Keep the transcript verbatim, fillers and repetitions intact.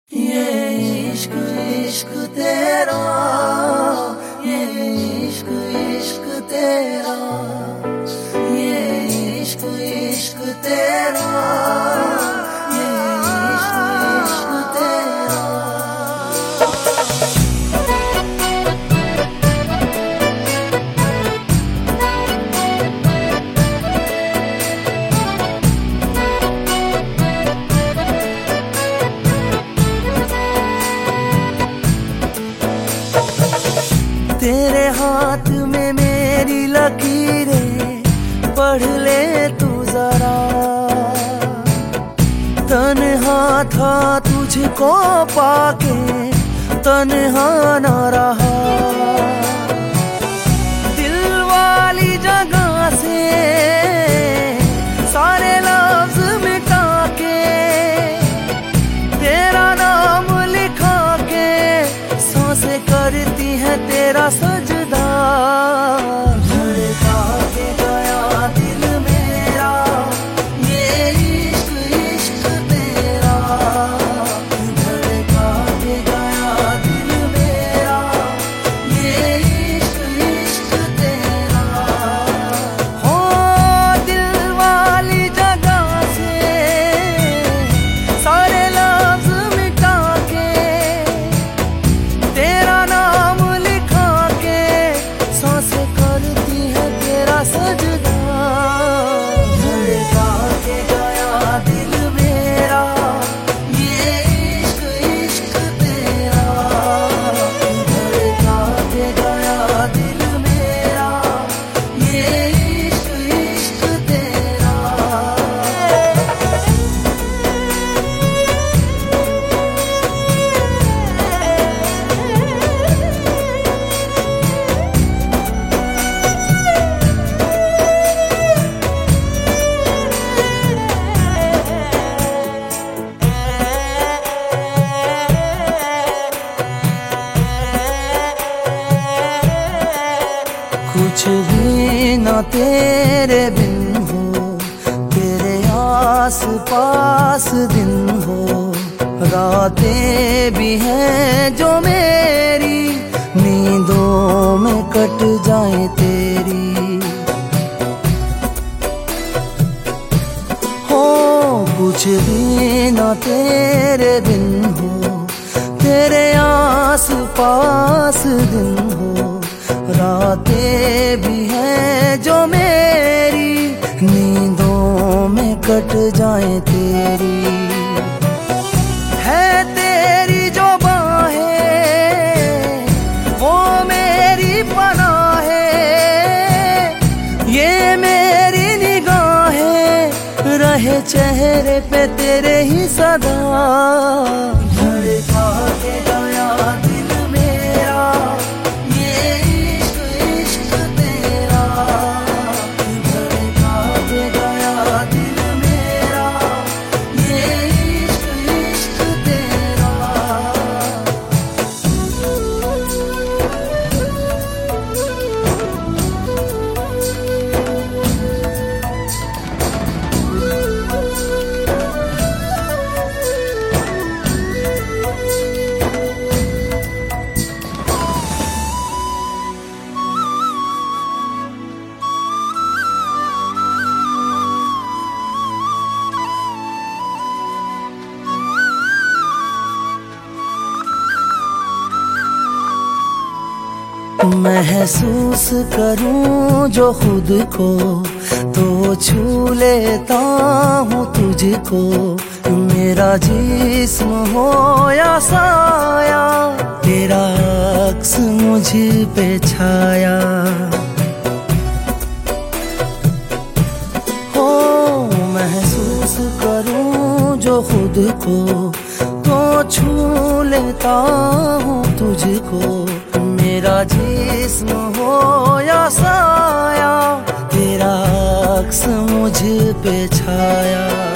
ये इश्क इश्क तेरा, ये इश्क इश्क तेरा, ये इश्क इश्क तेरा, ये इश्क इश्क तेरा। तेरे हाथ में मेरी लकीरें पढ़ ले तू जरा, तन्हा था तुझको पाके तन्हा ना रहा। दिल वाली जगह से सारे लफ्ज मिटा के तेरा नाम लिखा के सांसें करती है तेरा सजदा। धड़का के गया दिल मेरा, ये इश्क इश्क तेरा। धड़का के गया दिल मेरा, ये इश्क इश्क तेरा। हो दिल वाली जगह से सारे लफ्ज मिटा के तेरा नाम लिखा के सांसें करती है तेरा सजदा। धड़का के गया दिल मेरा, ये इश्क इश्क तेरा। धड़का के गया दिल मेरा, ये इश्क इश्क तेरा। कुछ भी न तेरे बिन हो, तेरे आस पास दिन हो। रातें भी हैं जो मेरी नींदों में कट जाए तेरी। हो कुछ भी न तेरे बिन हो, तेरे आस पास दिन हो। रातें भी हैं जो मेरी नींदों में कट जाए तेरी। है तेरी जो बाहें वो मेरी पनाह है, ये मेरी निगाहें रहे चेहरे पे तेरे ही सदा। धड़का के गया दिल मेरा, ये इश्क इश्क तेरा। धड़का के गया दिल मेरा, ये इश्क इश्क तेरा। महसूस करूं जो खुद को तो छू लेता हूँ तुझको। मेरा जिस्म हो या साया, तेरा अक्स मुझ पे छाया। हो महसूस करूं जो खुद को तो छू लेता हूँ तुझको। मेरा जिस्म हो या साया, तेरा अक्स मुझ पे छाया।